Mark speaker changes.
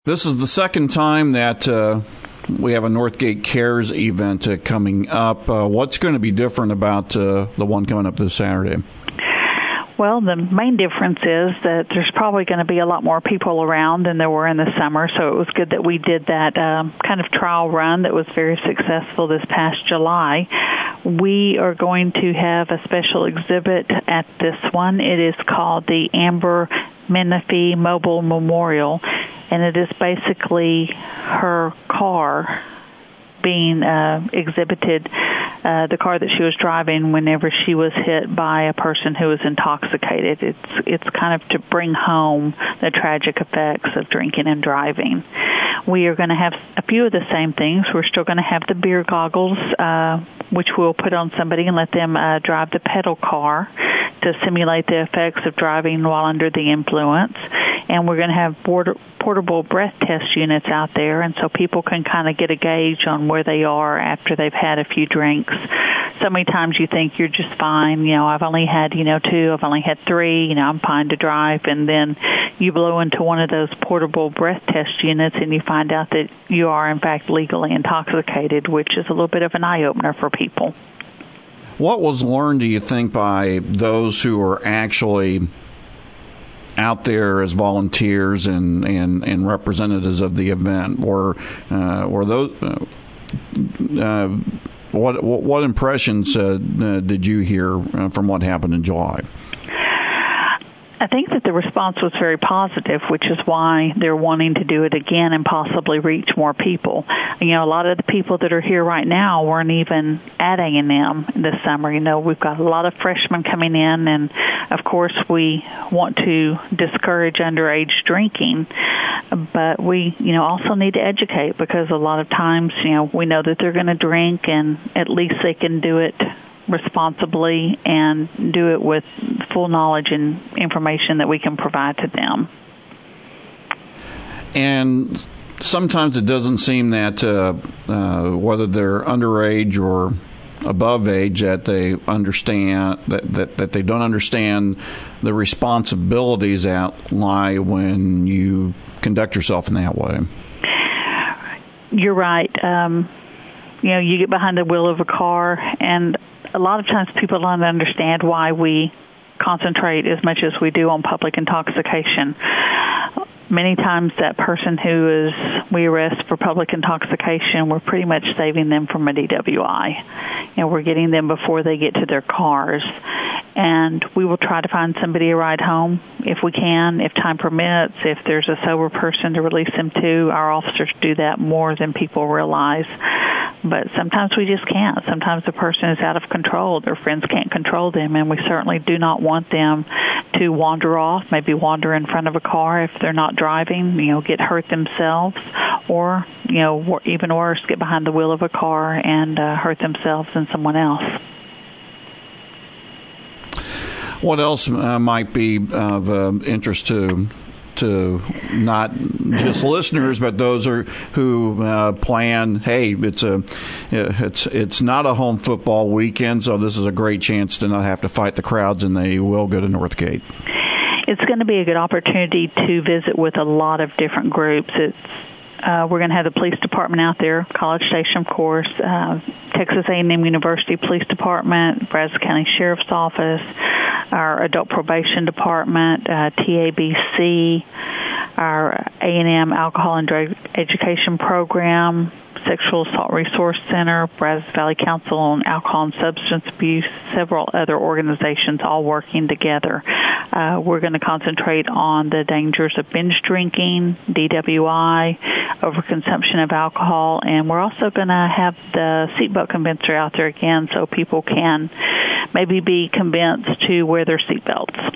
Speaker 1: This is the second time that we have a Northgate Cares event coming up. What's going to be different about the one coming up this Saturday?
Speaker 2: Well, the main difference is that there's probably going to be a lot more people around than there were in the summer, so it was good that we did that kind of trial run that was very successful this past July. We are going to have a special exhibit at this one. It is called the Amber Menifee Mobile Memorial, and it is basically her car being exhibited, the car that she was driving whenever she was hit by a person who was intoxicated. It's kind of to bring home the tragic effects of drinking and driving. We are going to have a few of the same things. We're still going to have the beer goggles, which we'll put on somebody and let them drive the pedal car to simulate the effects of driving while under the influence. And we're going to have portable breath test units out there, and so people can kind of get a gauge on where they are after they've had a few drinks. So many times you think you're just fine. I've only had, 2, I've only had 3, I'm fine to drive. And then you blow into one of those portable breath test units and you find out that you are, in fact, legally intoxicated, which is a little bit of an eye-opener for people.
Speaker 1: What was learned, do you think, by those who are actually out there as volunteers and representatives of the event? Or those what impressions did you hear from what happened in July?
Speaker 2: I think that the response was very positive, which is why they're wanting to do it again and possibly reach more people. A lot of the people that are here right now weren't even at A&M this summer. We've got a lot of freshmen coming in, and of course we want to discourage underage drinking, but we, also need to educate, because a lot of times, we know that they're going to drink, and at least they can do it responsibly and do it with full knowledge and information that we can provide to them.
Speaker 1: And sometimes it doesn't seem that whether they're underage or above age, that they understand that they don't understand the responsibilities that lie when you conduct yourself in that way.
Speaker 2: You're right. You get behind the wheel of a car, and a lot of times people don't understand why we concentrate as much as we do on public intoxication. Many times that person we arrest for public intoxication, we're pretty much saving them from a DWI. We're getting them before they get to their cars. And we will try to find somebody a ride home if we can, if time permits. If there's a sober person to release them to, our officers do that more than people realize. But sometimes we just can't. Sometimes the person is out of control. Their friends can't control them, and we certainly do not want them to wander off, maybe wander in front of a car if they're not driving, get hurt themselves, or, even worse, get behind the wheel of a car and hurt themselves and someone else.
Speaker 1: What else might be of interest to not just listeners, but those who plan? Hey, it's not a home football weekend, so this is a great chance to not have to fight the crowds, and they will go to Northgate.
Speaker 2: It's going to be a good opportunity to visit with a lot of different groups. We're going to have the police department out there, College Station, of course, Texas A&M University Police Department, Brazos County Sheriff's Office, our Adult Probation Department, TABC, our A&M Alcohol and Drug Education Program, Sexual Assault Resource Center, Brazos Valley Council on Alcohol and Substance Abuse, several other organizations all working together. We're going to concentrate on the dangers of binge drinking, DWI, overconsumption of alcohol, and we're also going to have the seatbelt convincer out there again so people can maybe be convinced to wear their seatbelts.